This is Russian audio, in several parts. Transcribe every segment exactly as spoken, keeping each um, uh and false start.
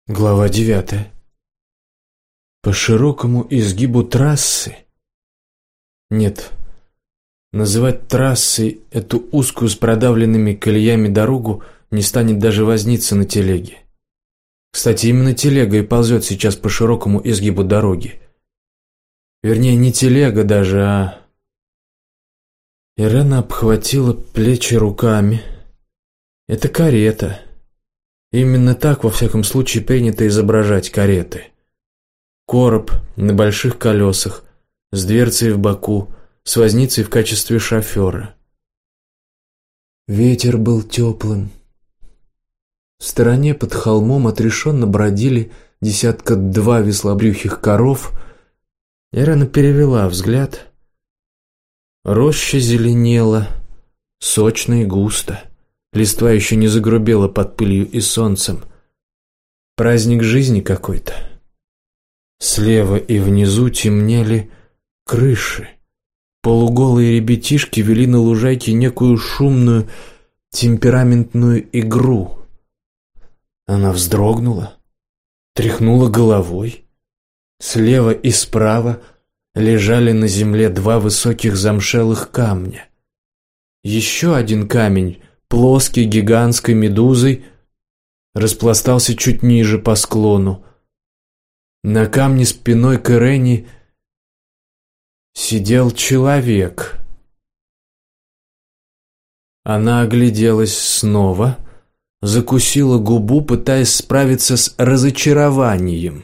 Глава девятая. По широкому изгибу трассы... Нет, называть трассой эту узкую с продавленными колеями дорогу не станет даже возница на телеге. Кстати, именно телега и ползет сейчас по широкому изгибу дороги. Вернее, не телега даже, а... Ирена обхватила плечи руками. Это карета. Именно так, во всяком случае, принято изображать кареты. Короб на больших колесах, с дверцей в боку, с возницей в качестве шофера. Ветер был теплым. В стороне под холмом отрешенно бродили десятка два веслобрюхих коров. Ирена перевела взгляд. Роща зеленела, сочно и густо. Листва еще не загрубела под пылью и солнцем. Праздник жизни какой-то. Слева и внизу темнели крыши. Полуголые ребятишки вели на лужайке некую шумную, темпераментную игру. Она вздрогнула, тряхнула головой. Слева и справа лежали на земле два высоких замшелых камня. Еще один камень, плоский, гигантской медузой, распластался чуть ниже по склону. На камне спиной к Ирене сидел человек. Она огляделась снова, закусила губу, пытаясь справиться с разочарованием.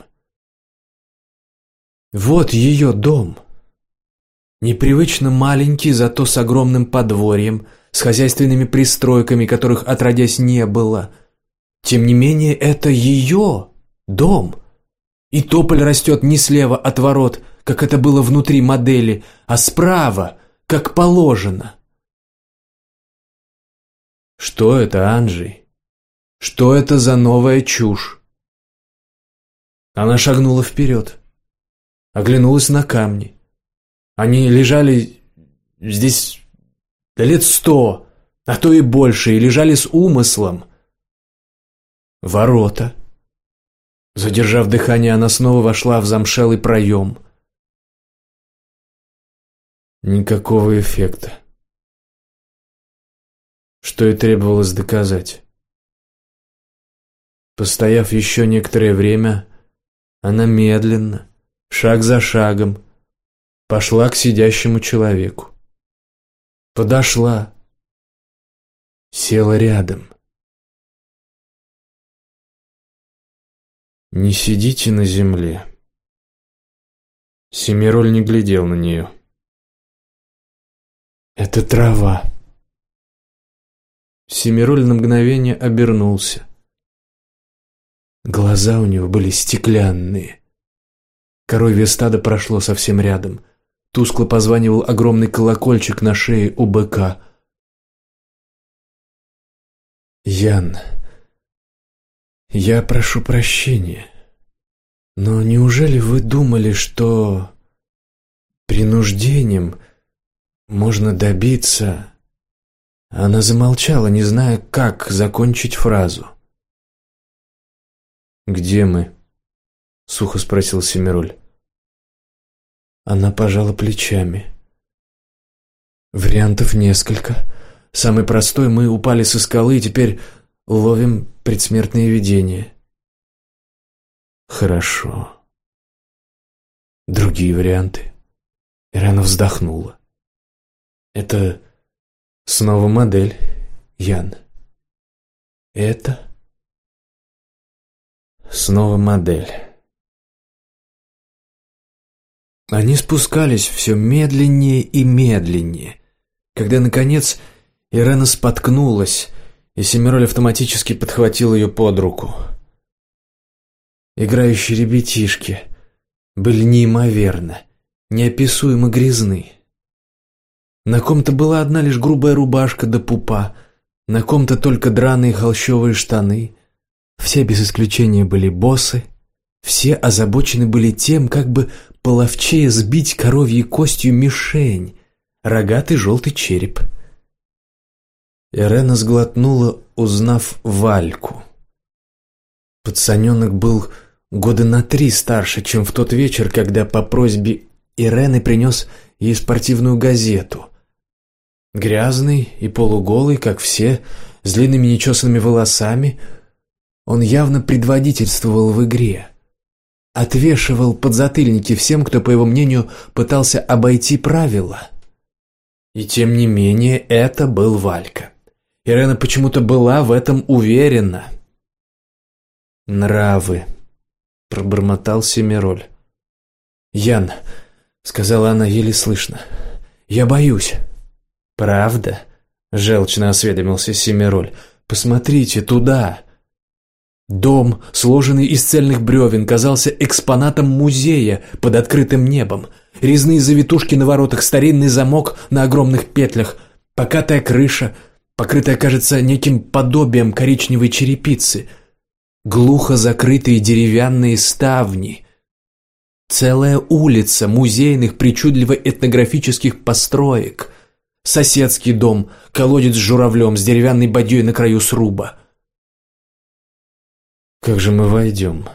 Вот ее дом. Непривычно маленький, зато с огромным подворьем, с хозяйственными пристройками, которых отродясь не было. Тем не менее, это ее дом. И тополь растет не слева от ворот, как это было внутри модели, а справа, как положено. Что это, Анджей? Что это за новая чушь? Она шагнула вперед, оглянулась на камни. Они лежали здесь лет сто, а то и больше, и лежали с умыслом. Ворота. Задержав дыхание, она снова вошла в замшелый проем. Никакого эффекта. Что и требовалось доказать. Постояв еще некоторое время, она медленно, шаг за шагом, пошла к сидящему человеку. Подошла, села рядом. «Не сидите на земле». Семироль не глядел на нее. «Это трава». Семироль на мгновение обернулся. Глаза у него были стеклянные. Коровье стадо прошло совсем рядом. Тускло позванивал огромный колокольчик на шее у быка. «Ян, я прошу прощения, но неужели вы думали, что принуждением можно добиться...» Она замолчала, не зная, как закончить фразу. «Где мы?» — сухо спросил Семироль. Она пожала плечами. «Вариантов несколько. Самый простой — мы упали со скалы и теперь ловим предсмертные видения». «Хорошо. Другие варианты?» Ирена вздохнула. «Это снова модель, Ян. Это снова модель». Они спускались все медленнее и медленнее, когда, наконец, Ирена споткнулась, и Семироль автоматически подхватил ее под руку. Играющие ребятишки были неимоверно, неописуемо грязны. На ком-то была одна лишь грубая рубашка до пупа, на ком-то только драные холщовые штаны. Все без исключения были босы, все озабочены были тем, как бы половчее сбить коровьей костью мишень, рогатый желтый череп. Ирена сглотнула, узнав Вальку. Пацаненок был года на три старше, чем в тот вечер, когда по просьбе Ирены принес ей спортивную газету. Грязный и полуголый, как все, с длинными нечесанными волосами, он явно предводительствовал в игре. Отвешивал подзатыльники всем, кто, по его мнению, пытался обойти правила. И тем не менее, это был Валька. Ирена почему-то была в этом уверена. «Нравы», — пробормотал Семироль. «Ян», — сказала она еле слышно, — «я боюсь». «Правда?» — желчно осведомился Семироль. «Посмотрите туда». Дом, сложенный из цельных бревен, казался экспонатом музея под открытым небом. Резные завитушки на воротах, старинный замок на огромных петлях, покатая крыша, покрытая, кажется, неким подобием коричневой черепицы, глухо закрытые деревянные ставни. Целая улица музейных причудливо-этнографических построек. Соседский дом, колодец с журавлем, с деревянной бадьей на краю сруба. «Как же мы войдем?»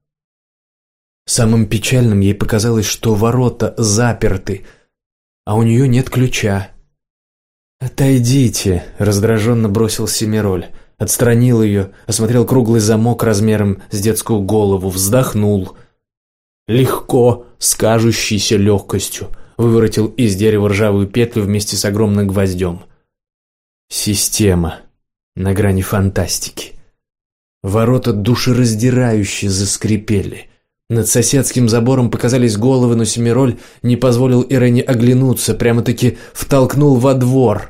Самым печальным ей показалось, что ворота заперты, а у нее нет ключа. «Отойдите», — раздраженно бросил Семироль, отстранил ее, осмотрел круглый замок размером с детскую голову, вздохнул. Легко, с кажущейся легкостью, выворотил из дерева ржавую петлю вместе с огромным гвоздем. Система на грани фантастики. Ворота душераздирающе заскрипели. Над соседским забором показались головы, но Семироль не позволил Ирене оглянуться, прямо-таки втолкнул во двор.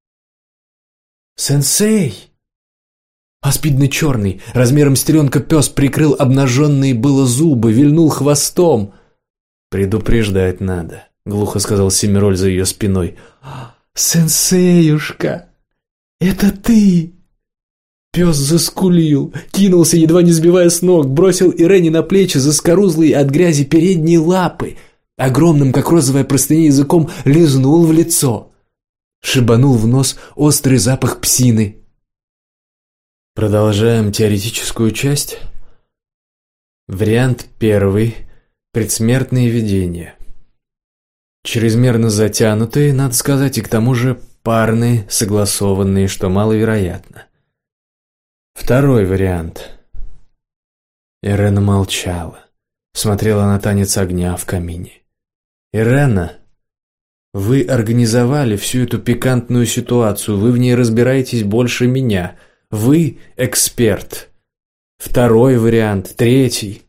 «Сенсей!» Аспидно-черный, размером с теленка пес прикрыл обнаженные было зубы, вильнул хвостом. «Предупреждать надо», — глухо сказал Семироль за ее спиной. «Сенсеюшка, это ты!» Пес заскулил, кинулся, едва не сбивая с ног, бросил Ирене на плечи заскорузлые от грязи передние лапы, огромным, как розовая простыня, языком лизнул в лицо. Шибанул в нос острый запах псины. Продолжаем теоретическую часть. Вариант первый. Предсмертные видения. Чрезмерно затянутые, надо сказать, и к тому же парные, согласованные, что маловероятно. Второй вариант. Ирена молчала, смотрела на танец огня в камине. «Ирена, вы организовали всю эту пикантную ситуацию, вы в ней разбираетесь больше меня. Вы эксперт. Второй вариант, третий».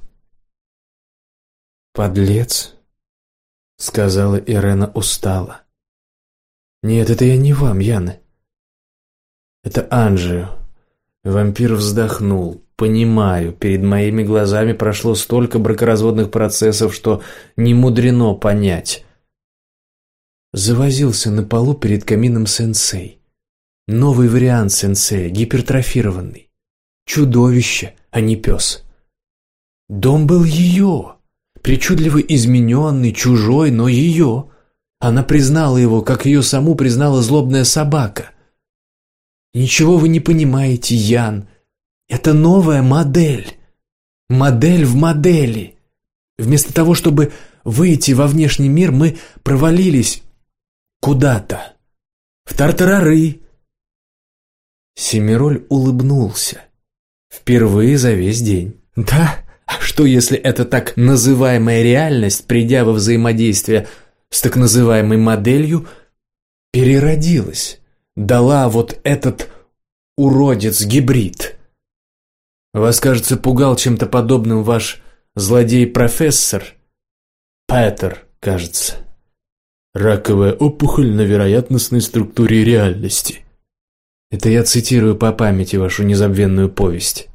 «Подлец», — сказала Ирена устало. «Нет, это я не вам, Яна. Это Анджио». Вампир вздохнул. «Понимаю, перед моими глазами прошло столько бракоразводных процессов, что не мудрено понять». Завозился на полу перед камином сенсей. Новый вариант сенсея, гипертрофированный. Чудовище, а не пес. Дом был ее, причудливо измененный, чужой, но ее. Она признала его, как ее саму признала злобная собака. «Ничего вы не понимаете, Ян. Это новая модель. Модель в модели. Вместо того, чтобы выйти во внешний мир, мы провалились куда-то. В тартарары». Семироль улыбнулся. Впервые за весь день. «Да? А что, если эта так называемая реальность, придя во взаимодействие с так называемой моделью, переродилась? Дала вот этот уродец-гибрид. Вас, кажется, пугал чем-то подобным ваш злодей-профессор? Петер, кажется. Раковая опухоль на вероятностной структуре реальности. Это я цитирую по памяти вашу незабвенную повесть».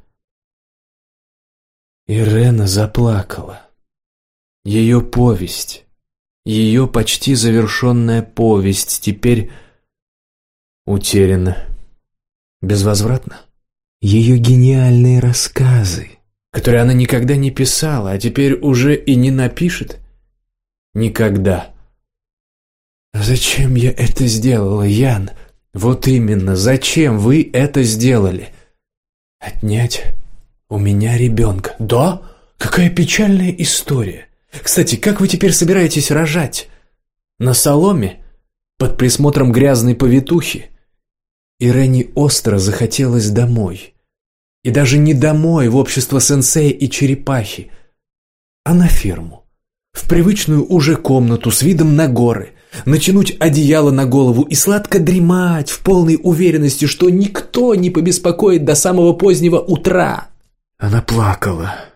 Ирена заплакала. Ее повесть, ее почти завершенная повесть теперь утеряна безвозвратно. Ее гениальные рассказы, которые она никогда не писала, а теперь уже и не напишет. Никогда. «Зачем я это сделала, Ян? Вот именно, зачем вы это сделали? Отнять У меня ребенка. Да? Какая печальная история. Кстати, как вы теперь собираетесь рожать? На соломе? Под присмотром грязной повитухи? Ирене остро захотелось домой. И даже не домой, в общество сенсея и черепахи, а на ферму. В привычную уже комнату с видом на горы. Натянуть одеяло на голову и сладко дремать в полной уверенности, что никто не побеспокоит до самого позднего утра. Она плакала.